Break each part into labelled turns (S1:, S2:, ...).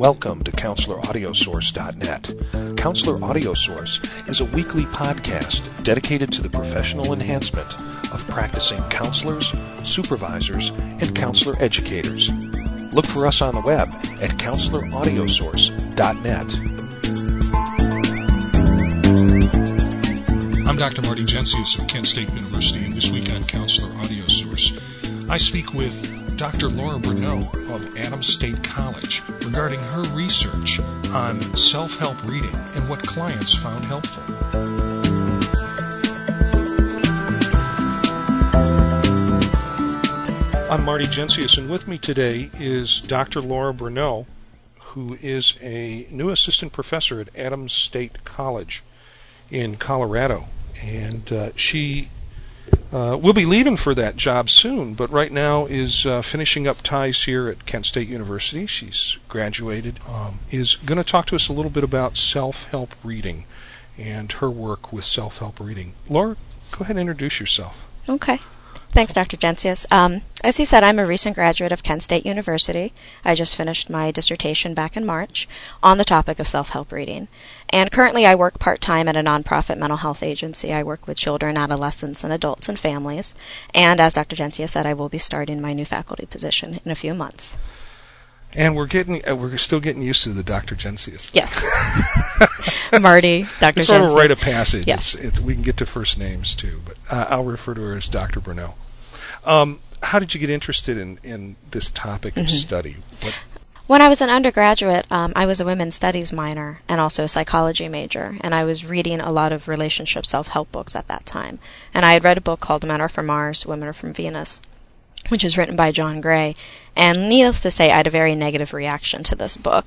S1: Welcome to CounselorAudioSource.net. Counselor Audio Source is a weekly podcast dedicated to the professional enhancement of practicing counselors, supervisors, and counselor educators. Look for us on the web at CounselorAudioSource.net.
S2: I'm Dr. Marty Jensius of Kent State University, and this week on Counselor Audio Source, I speak with Dr. Laura Bruneau of Adams State College regarding her research on self-help reading and what clients found helpful. I'm Marty Jensius, and with me today is Dr. Laura Bruneau, who is a new assistant professor at Adams State College in Colorado. And she will be leaving for that job soon, but right now is finishing up ties here at Kent State University. She's graduated, is going to talk to us a little bit about self-help reading and her work with self-help reading. Laura, go ahead and introduce yourself.
S3: Okay. Thanks, Dr. Jensius. As he said, I'm a recent graduate of Kent State University. I just finished my dissertation back in March on the topic of self-help reading. And currently I work part-time at a nonprofit mental health agency. I work with children, adolescents, and adults and families. And as Dr. Jensius said, I will be starting my new faculty position in a few months.
S2: And we're still getting used to the Dr. Jensius.
S3: Yes. Marty, Dr. Jensius.
S2: It's sort of a rite of passage.
S3: Yes.
S2: We can get to first names too, but I'll refer to her as Dr. Bruneau. How did you get interested in this topic of study?
S3: When I was an undergraduate, I was a women's studies minor and also a psychology major, and I was reading a lot of relationship self-help books at that time. And I had read a book called Men Are From Mars, Women Are From Venus, which is written by John Gray. And needless to say, I had a very negative reaction to this book.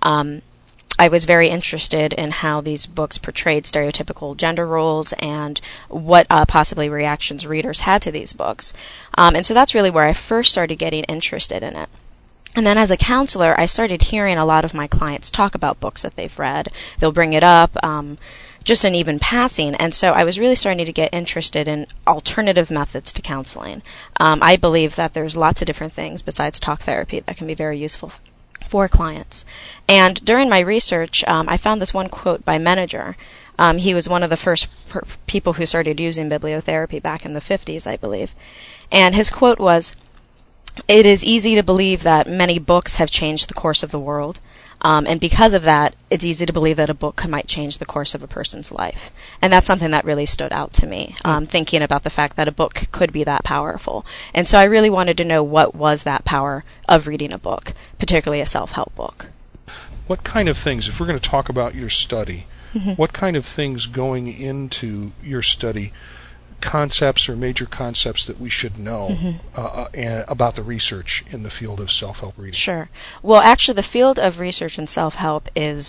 S3: I was very interested in how these books portrayed stereotypical gender roles and what possibly reactions readers had to these books. And so that's really where I first started getting interested in it. And then as a counselor, I started hearing a lot of my clients talk about books that they've read. They'll bring it up, just in even passing. And so I was really starting to get interested in alternative methods to counseling. I believe that there's lots of different things besides talk therapy that can be very useful for clients. And during my research, I found this one quote by Menninger. He was one of the first people who started using bibliotherapy back in the 50s, I believe. And his quote was, "It is easy to believe that many books have changed the course of the world. And because of that, it's easy to believe that a book might change the course of a person's life." And that's something that really stood out to me, thinking about the fact that a book could be that powerful. And so I really wanted to know what was that power of reading a book, particularly a self-help book.
S2: What kind of things, if we're going to talk about your study, what kind of things going into your study, concepts or major concepts that we should know and about the research in the field of self-help reading?
S3: Sure. Well, actually, the field of research in self-help is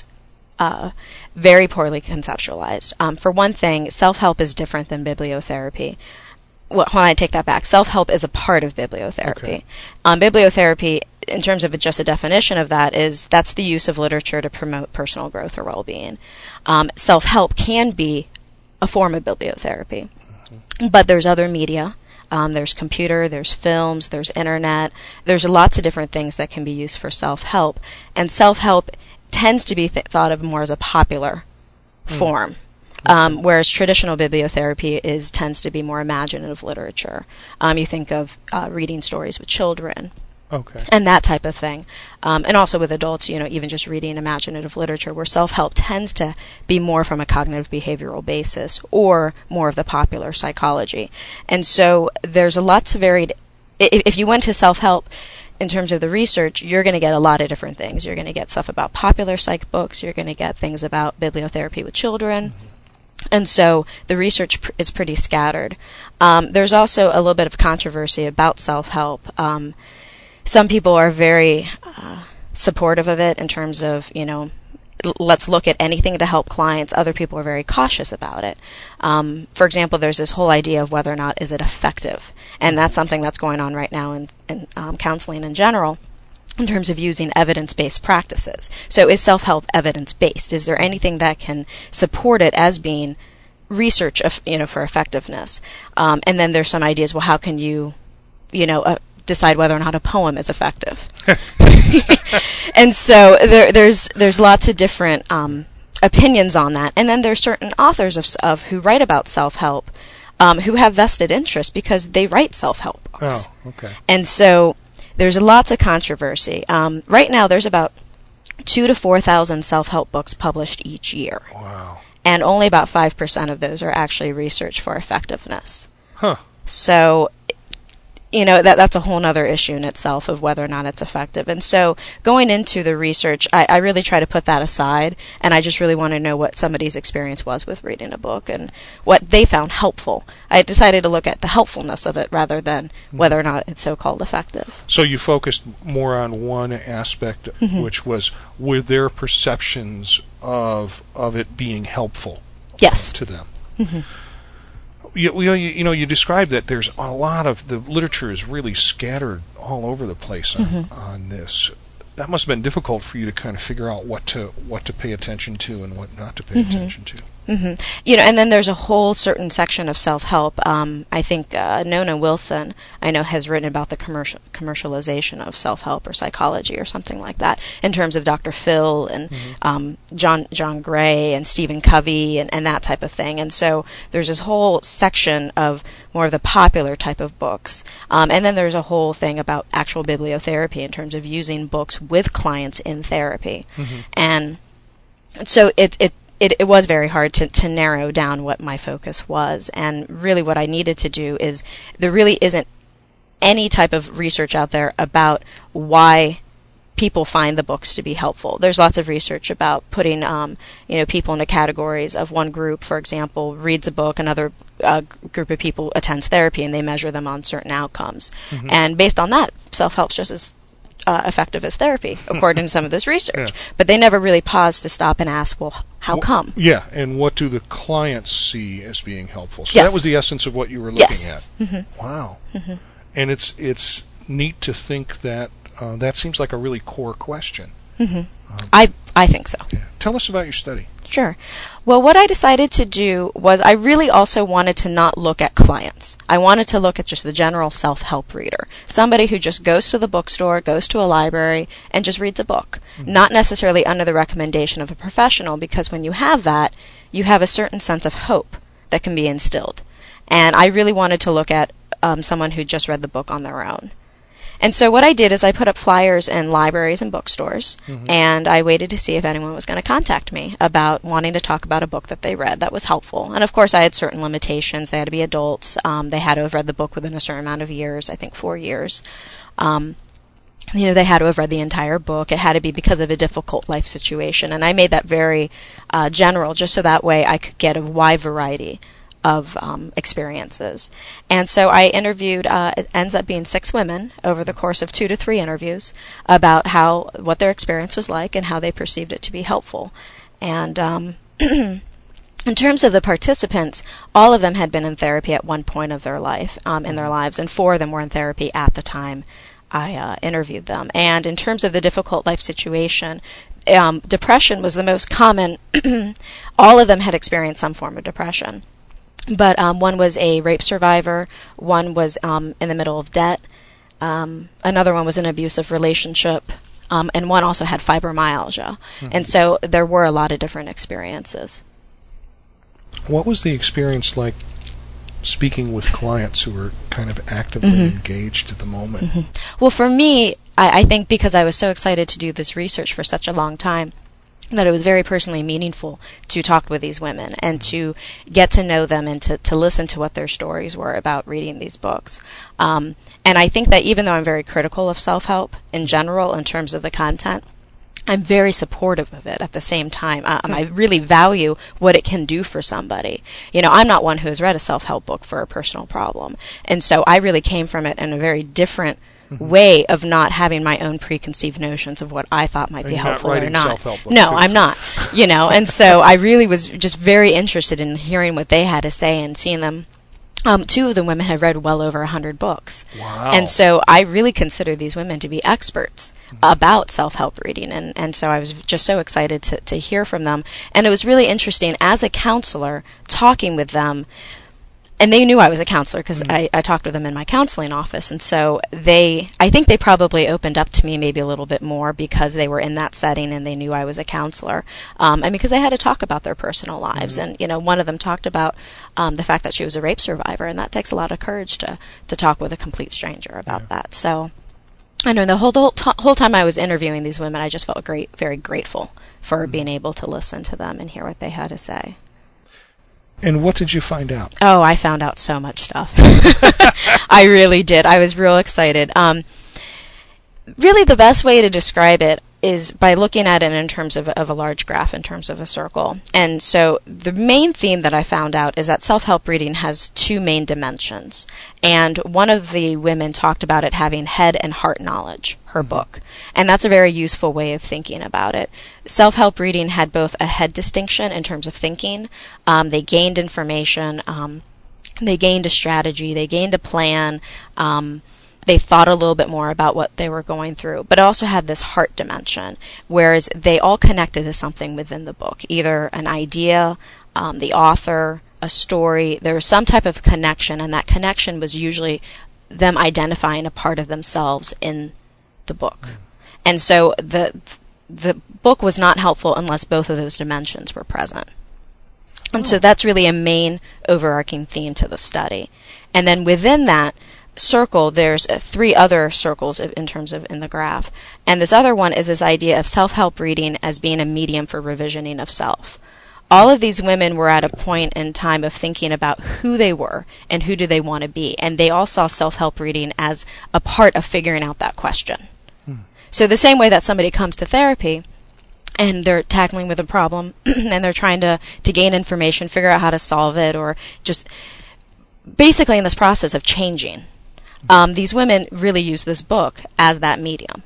S3: very poorly conceptualized. For one thing, self-help is different than bibliotherapy. Well, when I take that back, self-help is a part of bibliotherapy.
S2: Okay.
S3: Bibliotherapy, in terms of just a definition of that, that's the use of literature to promote personal growth or well-being. Self-help can be a form of bibliotherapy. But there's other media. There's computer, there's films, there's internet. There's lots of different things that can be used for self-help. And self-help tends to be thought of more as a popular form, whereas traditional bibliotherapy tends to be more imaginative literature. You think of reading stories with children.
S2: Okay.
S3: And that type of thing. And also with adults, even just reading imaginative literature, where self-help tends to be more from a cognitive behavioral basis or more of the popular psychology. And so there's lots of varied, if you went to self-help in terms of the research, you're going to get a lot of different things. You're going to get stuff about popular psych books. You're going to get things about bibliotherapy with children. And so the research is pretty scattered. There's also a little bit of controversy about self-help. Some people are very supportive of it in terms of, let's look at anything to help clients. Other people are very cautious about it. For example, there's this whole idea of whether or not is it effective. And that's something that's going on right now in counseling in general in terms of using evidence-based practices. So is self-help evidence-based? Is there anything that can support it as being research, for effectiveness? And then there's some ideas, well, how can you, decide whether or not a poem is effective. And so there's lots of different opinions on that. And then there's certain authors of who write about self-help who have vested interest because they write self-help books.
S2: Oh, okay.
S3: And so there's lots of controversy. Right now there's about 2,000 to 4,000 self-help books published each year.
S2: Wow.
S3: And only about 5% of those are actually research for effectiveness.
S2: Huh.
S3: So, that's a whole other issue in itself of whether or not it's effective. And so going into the research, I really try to put that aside, and I just really want to know what somebody's experience was with reading a book and what they found helpful. I decided to look at the helpfulness of it rather than whether or not it's so-called effective.
S2: So you focused more on one aspect, which was, were their perceptions of it being helpful
S3: Yes.
S2: to them?
S3: Mm-hmm.
S2: You described that there's a lot of the literature is really scattered all over the place on this. That must have been difficult for you to kind of figure out what to pay attention to and what not to pay attention to.
S3: Mm-hmm. And then there's a whole certain section of self-help. I think Nona Wilson, I know, has written about the commercialization of self-help or psychology or something like that in terms of Dr. Phil and John Gray and Stephen Covey and that type of thing. And so there's this whole section of more of the popular type of books. And then there's a whole thing about actual bibliotherapy in terms of using books with clients in therapy. And so it was very hard to narrow down what my focus was. And really what I needed to do is, there really isn't any type of research out there about why people find the books to be helpful. There's lots of research about putting people into categories of one group, for example, reads a book, another group of people attends therapy, and they measure them on certain outcomes. And based on that, self-help's just as effective as therapy, according to some of this research. But they never really paused to stop and ask, well, how come?
S2: Yeah, and what do the clients see as being helpful? So that was the essence of what you were looking at. Wow. And it's neat to think that that seems like a really core question.
S3: I think so.
S2: Yeah. Tell us about your study.
S3: Sure. Well, what I decided to do was I really also wanted to not look at clients. I wanted to look at just the general self-help reader, somebody who just goes to the bookstore, goes to a library, and just reads a book, not necessarily under the recommendation of a professional, because when you have that, you have a certain sense of hope that can be instilled. And I really wanted to look at someone who just read the book on their own. And so what I did is I put up flyers in libraries and bookstores, and I waited to see if anyone was going to contact me about wanting to talk about a book that they read that was helpful. And of course I had certain limitations. They had to be adults. They had to have read the book within a certain amount of years, I think 4 years. They had to have read the entire book. It had to be because of a difficult life situation. And I made that very general, just so that way I could get a wide variety of experiences. And so I interviewed, it ends up being 6 women over the course of 2 to 3 interviews about what their experience was like and how they perceived it to be helpful. And in terms of the participants, all of them had been in therapy at one point of their life, in their lives, and 4 of them were in therapy at the time I interviewed them. And in terms of the difficult life situation, depression was the most common. All of them had experienced some form of depression. But one was a rape survivor, one was in the middle of debt, another one was in an abusive relationship, and one also had fibromyalgia. And so there were a lot of different experiences.
S2: What was the experience like speaking with clients who were kind of actively engaged at the moment?
S3: Well, for me, I think because I was so excited to do this research for such a long time, that it was very personally meaningful to talk with these women and to get to know them and to listen to what their stories were about reading these books. And I think that even though I'm very critical of self-help in general in terms of the content, I'm very supportive of it at the same time. I really value what it can do for somebody. I'm not one who has read a self-help book for a personal problem. And so I really came from it in a very different way of not having my own preconceived notions of what I thought might be helpful or not. No, I'm not. And so I really was just very interested in hearing what they had to say and seeing them. 2 of the women had read well over 100 books.
S2: Wow.
S3: And so I really consider these women to be experts about self-help reading. And so I was just so excited to hear from them. And it was really interesting as a counselor talking with them. and they knew I was a counselor because I talked with them in my counseling office. And so I think they probably opened up to me maybe a little bit more because they were in that setting and they knew I was a counselor. And because they had to talk about their personal lives. And, one of them talked about the fact that she was a rape survivor, and that takes a lot of courage to talk with a complete stranger about that. So I know the whole time I was interviewing these women, I just felt very grateful for being able to listen to them and hear what they had to say.
S2: And what did you find out?
S3: Oh, I found out so much stuff. I really did. I was real excited. Really, the best way to describe it is by looking at it in terms of a large graph, in terms of a circle. And so the main theme that I found out is that self-help reading has two main dimensions. And one of the women talked about it having head and heart knowledge, her book. And that's a very useful way of thinking about it. Self-help reading had both a head distinction in terms of thinking. They gained information. They gained a strategy. They gained a plan. They thought a little bit more about what they were going through, but it also had this heart dimension, whereas they all connected to something within the book, either an idea, the author, a story. There was some type of connection, and that connection was usually them identifying a part of themselves in the book. And so the book was not helpful unless both of those dimensions were present. And so that's really a main overarching theme to the study. And then within that circle, there's three other circles in terms of in the graph. And this other one is this idea of self-help reading as being a medium for revisioning of self. All of these women were at a point in time of thinking about who they were and who do they want to be. And they all saw self-help reading as a part of figuring out that question. So the same way that somebody comes to therapy and they're tackling with a problem and they're trying to gain information, figure out how to solve it, or just basically in this process of changing. These women really use this book as that medium.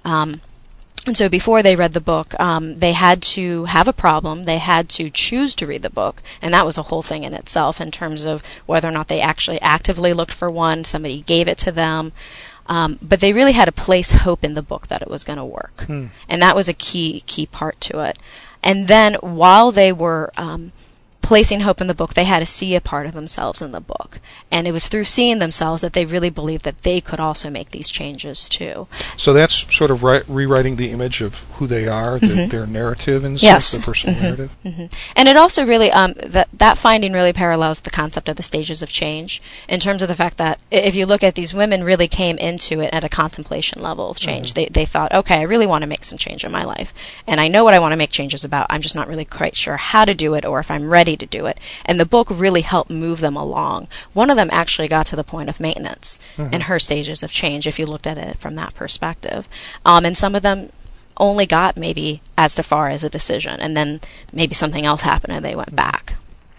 S3: And so before they read the book, they had to have a problem. They had to choose to read the book, and that was a whole thing in itself in terms of whether or not they actually actively looked for one, somebody gave it to them. But they really had to place hope in the book that it was going to work. And that was a key part to it. And then while they were placing hope in the book, they had to see a part of themselves in the book. And it was through seeing themselves that they really believed that they could also make these changes too.
S2: So that's sort of rewriting the image of who they are, their narrative and
S3: yes.
S2: their personal narrative.
S3: And it also really, that finding really parallels the concept of the stages of change in terms of the fact that if you look at these women really came into it at a contemplation level of change. They thought, okay, I really want to make some change in my life. And I know what I want to make changes about. I'm just not really quite sure how to do it or if I'm ready to do it. And the book really helped move them along. One of them actually got to the point of maintenance in her stages of change, if you looked at it from that perspective. And some of them only got maybe as far as a decision, and then maybe something else happened and they went back.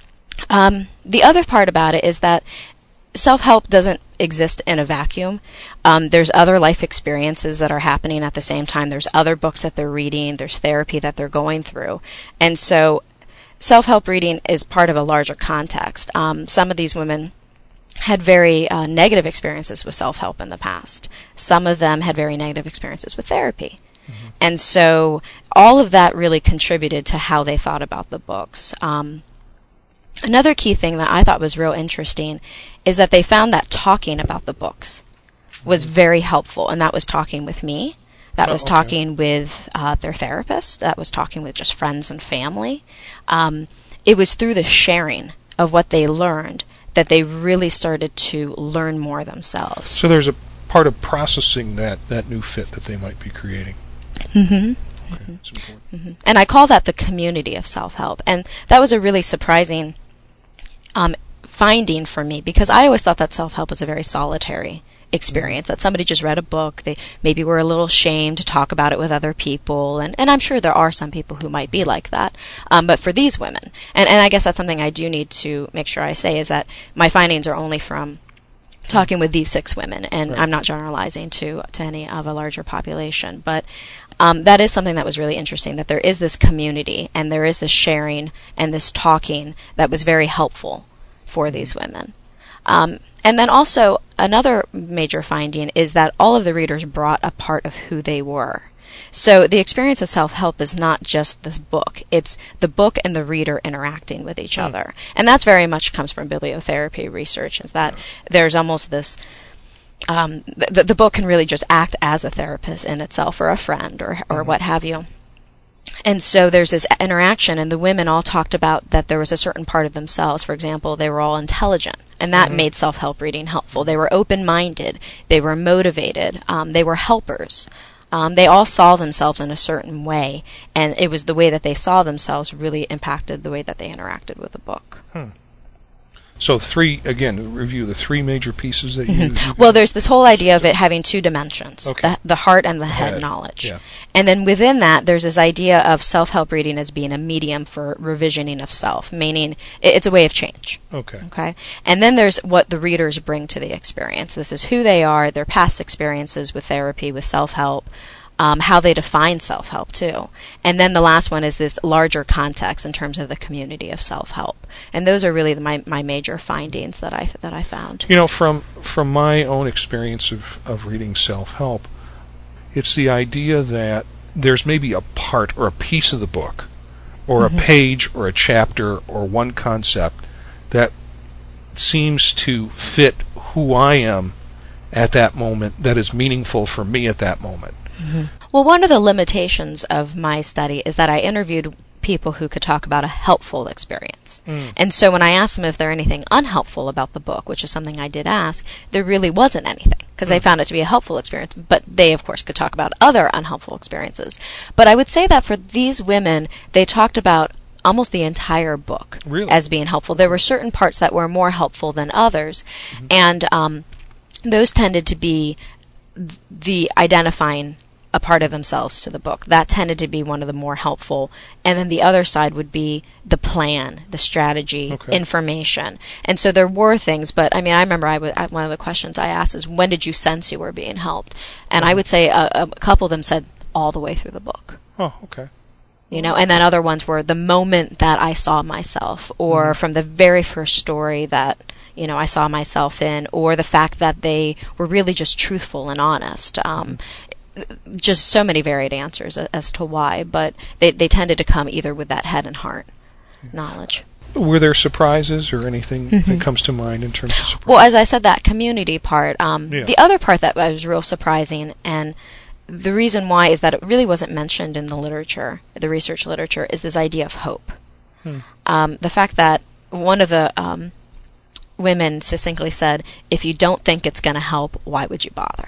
S3: The other part about it is that self-help doesn't exist in a vacuum. There's other life experiences that are happening at the same time. There's other books that they're reading. There's therapy that they're going through. And so self-help reading is part of a larger context. Some of these women had very negative experiences with self-help in the past. Some of them had very negative experiences with therapy. And so all of that really contributed to how they thought about the books. Another key thing that I thought was real interesting is that they found that talking about the books was very helpful, and that was talking with me. That was talking with their therapist. That was talking with just friends and family. It was through the sharing of what they learned that they really started to learn more themselves.
S2: So there's a part of processing that new fit that they might be creating.
S3: Okay,
S2: that's important.
S3: And I call that the community of self-help. And that was a really surprising finding for me, because I always thought that self-help was a very solitary experience, that somebody just read a book, they maybe were a little ashamed to talk about it with other people, and I'm sure there are some people who might be like that, but for these women, and I guess that's something I do need to make sure I say, is that my findings are only from talking with these 6 women, and
S2: right.
S3: I'm not generalizing to any of a larger population, but that is something that was really interesting, that there is this community, and there is this sharing and this talking that was very helpful for these women. And then also, another major finding is that all of the readers brought a part of who they were. So the experience of self-help is not just this book. It's the book and the reader interacting with each other. And that's very much comes from bibliotherapy research, is that there's almost this, the book can really just act as a therapist in itself, or a friend, or what have you. And so there's this interaction, and the women all talked about that there was a certain part of themselves. For example, they were all intelligent, and that made self-help reading helpful. They were open-minded. They were motivated. They were helpers. They all saw themselves in a certain way, and it was the way that they saw themselves really impacted the way that they interacted with the book.
S2: So review the three major pieces that you use.
S3: Well, there's this whole idea of it having two dimensions,
S2: Okay.
S3: the heart and the head knowledge.
S2: Yeah.
S3: And then within that, there's this idea of self-help reading as being a medium for revisioning of self, meaning it's a way of change. Okay. And then there's what the readers bring to the experience. This is who they are, their past experiences with therapy, with self-help, how they define self-help too. And then the last one is this larger context in terms of the community of self-help. And those are really my major findings that I found.
S2: You know, from my own experience of reading self-help, it's the idea that there's maybe a part or a piece of the book, or a page or a chapter or one concept that seems to fit who I am at that moment, that is meaningful for me at that moment.
S3: Well, one of the limitations of my study is that I interviewed people who could talk about a helpful experience. And so when I asked them if there anything unhelpful about the book, which is something I did ask, there really wasn't anything, because they found it to be a helpful experience. But they, of course, could talk about other unhelpful experiences. But I would say that for these women, they talked about almost the entire book as being helpful. There were certain parts that were more helpful than others, and those tended to be the identifying a part of themselves to the book. That tended to be one of the more helpful. And then the other side would be the plan, the strategy, information. And so there were things, but I mean, I remember one of the questions I asked is, when did you sense you were being helped? And I would say a couple of them said all the way through the book.
S2: Oh, okay.
S3: You know, and then other ones were the moment that I saw myself, or from the very first story that, you know, I saw myself in, or the fact that they were really just truthful and honest. Just so many varied answers as to why, but they tended to come either with that head and heart knowledge.
S2: Were there surprises or anything that comes to mind in terms of surprise?
S3: Well, as I said, that community part. The other part that was real surprising, and the reason why is that it really wasn't mentioned in the literature, the research literature, is this idea of hope. The fact that one of the women succinctly said, if you don't think it's going to help, why would you bother?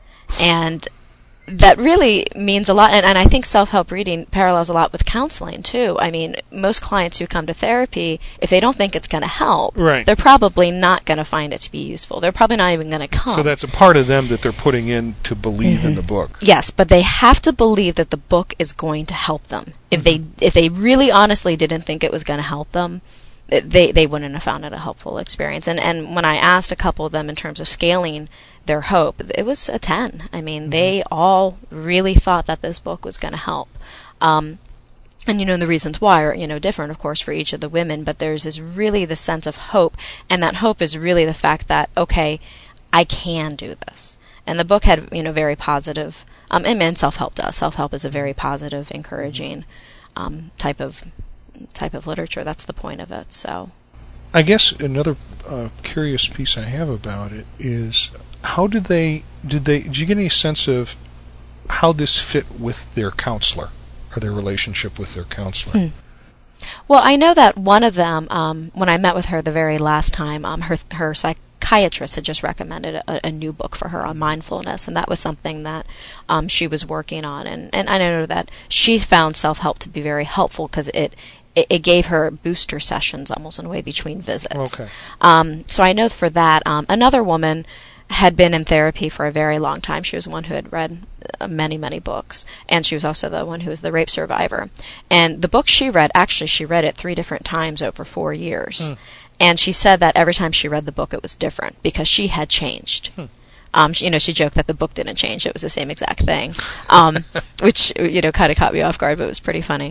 S3: And that really means a lot, and I think self-help reading parallels a lot with counseling too. I mean, most clients who come to therapy, if they don't think it's going to help, they're probably not going to find it to be useful. They're probably not even going to come.
S2: So that's a part of them that they're putting in to believe in the book.
S3: Yes, but they have to believe that the book is going to help them. If they really honestly didn't think it was going to help them, they wouldn't have found it a helpful experience. And when I asked a couple of them in terms of scaling their hope, it was a 10. I mean, they all really thought that this book was going to help. And, you know, the reasons why are, you know, different, of course, for each of the women, but there's the sense of hope, and that hope is really the fact that, okay, I can do this. And the book had, you know, very positive, and self-help does. Self-help is a very positive, encouraging type of literature. That's the point of it. So
S2: I guess another curious piece I have about it is, how did you get any sense of how this fit with their counselor, or their relationship with their counselor?
S3: Well, I know that one of them, when I met with her the very last time, her psychiatrist had just recommended a new book for her on mindfulness, and that was something that she was working on. And I know that she found self-help to be very helpful, because it gave her booster sessions almost in a way between visits.
S2: Okay.
S3: So I know for that. Another woman had been in therapy for a very long time. She was one who had read many, many books, and she was also the one who was the rape survivor. And the book she read, actually she read it 3 different times over 4 years. And she said that every time she read the book it was different, because she had changed. You know, she joked that the book didn't change. It was the same exact thing, which, you know, kind of caught me off guard, but it was pretty funny.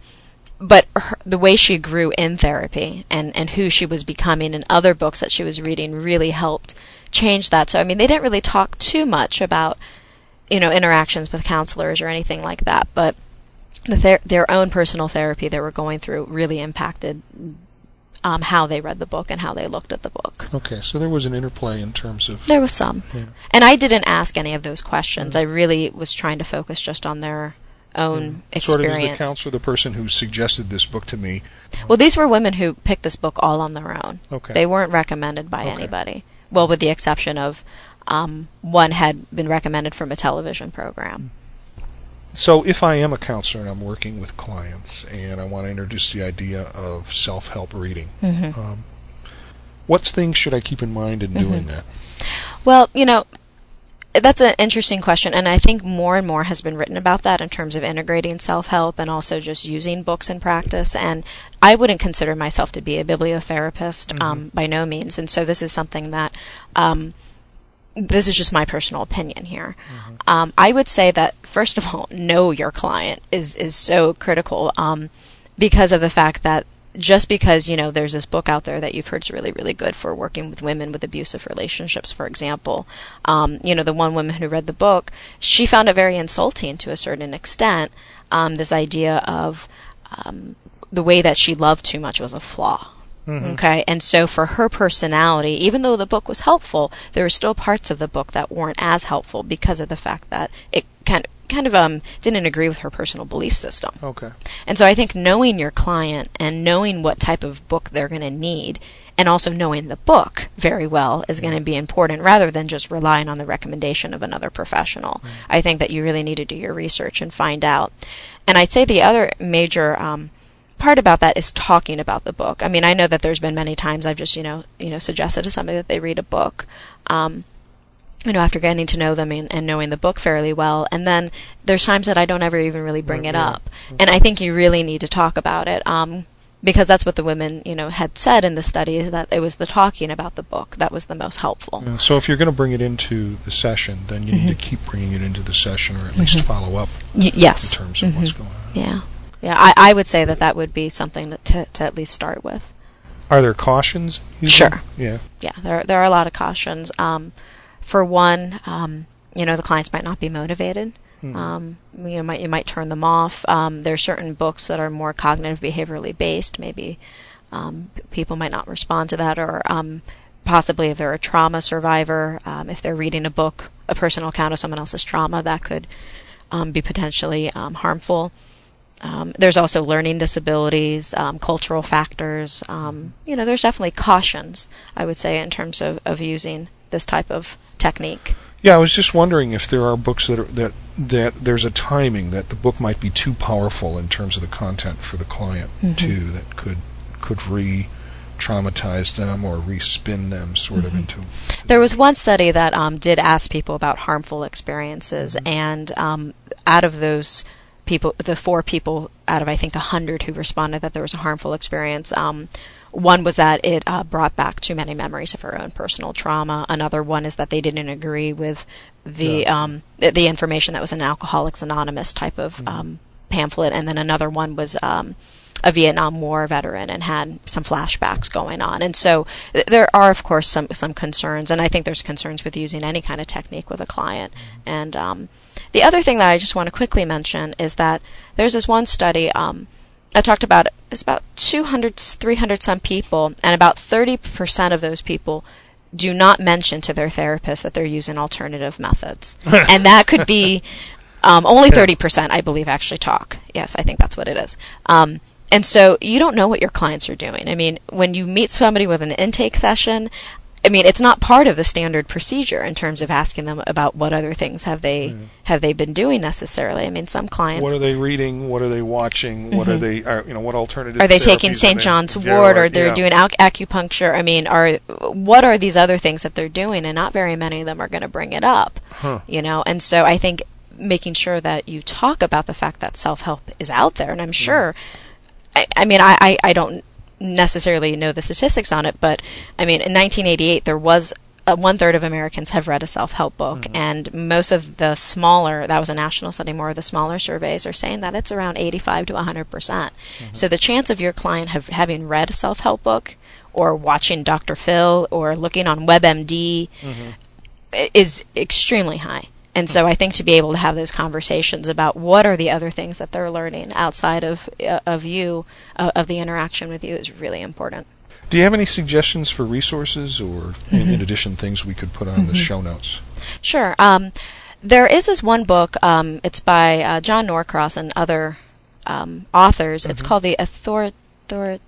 S3: But the way she grew in therapy and who she was becoming in other books that she was reading really helped change that. So, I mean, they didn't really talk too much about, interactions with counselors or anything like that, but their own personal therapy they were going through really impacted how they read the book and how they looked at the book.
S2: Okay, so there was an interplay in terms of...
S3: There was some.
S2: Yeah.
S3: And I didn't ask any of those questions. I really was trying to focus just on their own experience.
S2: Sort of as the counselor, the person who suggested this book to me.
S3: Well, these were women who picked this book all on their own.
S2: Okay.
S3: They weren't recommended by anybody. Well, with the exception of one had been recommended from a television program.
S2: So if I am a counselor and I'm working with clients and I want to introduce the idea of self-help reading, what things should I keep in mind in doing that?
S3: Well, that's an interesting question, and I think more and more has been written about that in terms of integrating self-help and also just using books in practice. And I wouldn't consider myself to be a bibliotherapist by no means, and so this is something that this is just my personal opinion here. I would say that, first of all, know your client is so critical because of the fact that just because, there's this book out there that you've heard is really, really good for working with women with abusive relationships, for example. The one woman who read the book, she found it very insulting to a certain extent, this idea of the way that she loved too much was a flaw. Okay, and so for her personality, even though the book was helpful, there were still parts of the book that weren't as helpful because of the fact that it kind of didn't agree with her personal belief system.
S2: Okay.
S3: And so I think knowing your client and knowing what type of book they're going to need, and also knowing the book very well is going to be important rather than just relying on the recommendation of another professional. I think that you really need to do your research and find out. And I'd say the other major part about that is talking about the book. I mean, I know that there's been many times I've just, suggested to somebody that they read a book, after getting to know them and knowing the book fairly well. And then there's times that I don't ever even really bring it up. And I think you really need to talk about it, because that's what the women, had said in the study, is that it was the talking about the book that was the most helpful.
S2: Yeah, so if you're going to bring it into the session, then you need to keep bringing it into the session, or at least follow up
S3: yes.
S2: in terms of what's going on.
S3: Yeah. Yeah, I would say that would be something to at least start with.
S2: Are there cautions?
S3: Sure.
S2: Yeah.
S3: Yeah, there are a lot of cautions. For one, the clients might not be motivated. You might turn them off. There are certain books that are more cognitive behaviorally based. Maybe people might not respond to that, or possibly if they're a trauma survivor, if they're reading a book, a personal account of someone else's trauma, that could be potentially harmful. There's also learning disabilities, cultural factors. There's definitely cautions, I would say, in terms of using this type of technique.
S2: Yeah, I was just wondering if there are books that there's a timing that the book might be too powerful in terms of the content for the client too, that could re-traumatize them or re-spin them sort of into.
S3: There was one study that did ask people about harmful experiences, and out of those people, the 4 people out of I think 100 who responded that there was a harmful experience, one was that it brought back too many memories of her own personal trauma. Another one is that they didn't agree with the information that was an Alcoholics Anonymous type of pamphlet, and then another one was a Vietnam War veteran and had some flashbacks going on. And so there are, of course, some concerns, and I think there's concerns with using any kind of technique with a client. And the other thing that I just want to quickly mention is that there's this one study I talked about. It's about 200, 300 some people, and about 30% of those people do not mention to their therapist that they're using alternative methods. And that could be only 30%, I believe, actually talk. Yes, I think that's what it is. And so you don't know what your clients are doing. I mean, when you meet somebody with an intake session, I mean, it's not part of the standard procedure in terms of asking them about what other things have they been doing necessarily. I mean, some clients.
S2: What are they reading? What are they watching? What are they? What alternative?
S3: Are they taking St. John's Wort, or they're doing acupuncture? I mean, what are these other things that they're doing? And not very many of them are going to bring it up. And so I think making sure that you talk about the fact that self-help is out there, and I'm sure. I don't necessarily know the statistics on it, but I mean, in 1988, there was 1/3 of Americans have read a self-help book, and most of the smaller, that was a national study, more of the smaller surveys are saying that it's around 85 to 100%. So the chance of your client having read a self-help book, or watching Dr. Phil, or looking on WebMD is extremely high. And so I think to be able to have those conversations about what are the other things that they're learning outside of you, of the interaction with you, is really important.
S2: Do you have any suggestions for resources, or in addition, things we could put on the show notes?
S3: Sure. There is this one book. It's by John Norcross and other authors. It's called The Authoritative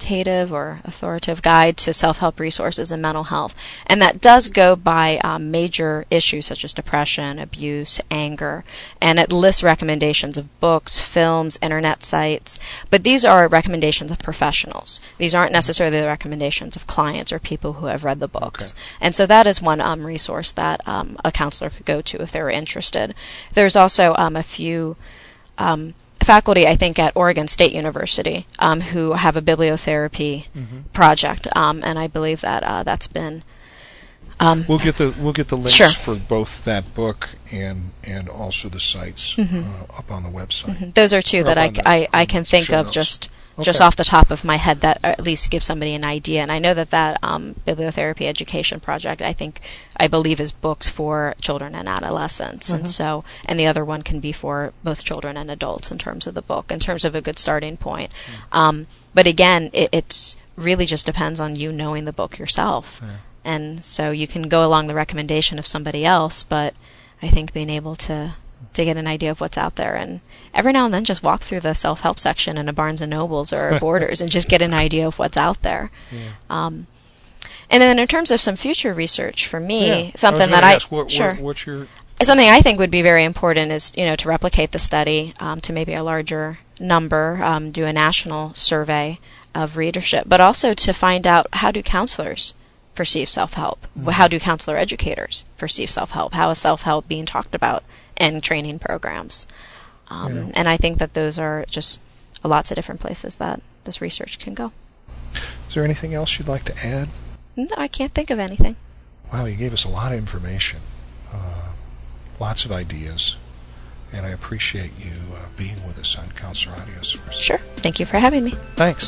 S3: Guide to Self-Help Resources in Mental Health. And that does go by major issues such as depression, abuse, anger. And it lists recommendations of books, films, internet sites. But these are recommendations of professionals. These aren't necessarily the recommendations of clients or people who have read the books. Okay. And so that is one resource that a counselor could go to if they were interested. There's also a few faculty, I think, at Oregon State University who have a bibliotherapy project, and I believe that that's been.
S2: We'll get the links for both that book and also the sites up on the website.
S3: Those are two that I can think of just off the top of my head that at least give somebody an idea. And I know that bibliotherapy education project, I believe, is books for children and adolescents. And the other one can be for both children and adults in terms of the book, in terms of a good starting point. But again, it's really just depends on you knowing the book yourself. And so you can go along the recommendation of somebody else, but I think being able to get an idea of what's out there, and every now and then just walk through the self-help section in a Barnes & Nobles or a Borders and just get an idea of what's out there. And then in terms of some future research for me, something that something I think would be very important is, to replicate the study to maybe a larger number, do a national survey of readership, but also to find out, how do counselors perceive self-help? How do counselor educators perceive self-help? How is self-help being talked about in training programs? And I think that those are just lots of different places that this research can go.
S2: Is there anything else you'd like to add?
S3: No, I can't think of anything.
S2: Wow, you gave us a lot of information, lots of ideas, and I appreciate you being with us on Counselor Audio Source.
S3: Sure. Thank you for having me.
S2: Thanks.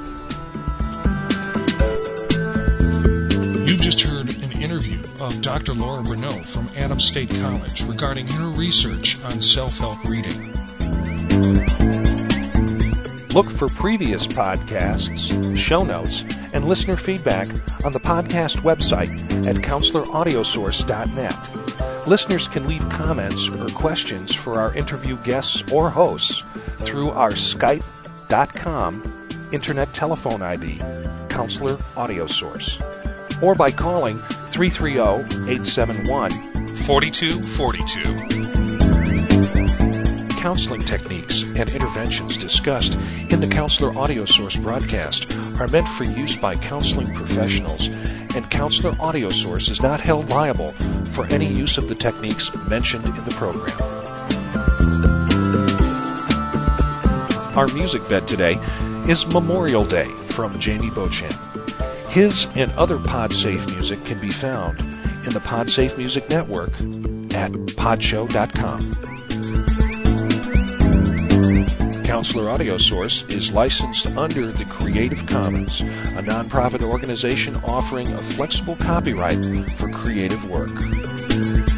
S2: You just heard an interview of Dr. Laura Bruneau from Adams State College regarding her research on self-help reading.
S1: Look for previous podcasts, show notes, and listener feedback on the podcast website at CounselorAudioSource.net. Listeners can leave comments or questions for our interview guests or hosts through our Skype.com internet telephone ID, Counselor Audio Source, or by calling 330-871-4242. Counseling techniques and interventions discussed in the Counselor Audio Source broadcast are meant for use by counseling professionals, and Counselor Audio Source is not held liable for any use of the techniques mentioned in the program. Our music bed today is Memorial Day from Jamie Beauchamp. His and other PodSafe music can be found in the PodSafe Music Network at podshow.com. Counselor Audio Source is licensed under the Creative Commons, a nonprofit organization offering a flexible copyright for creative work.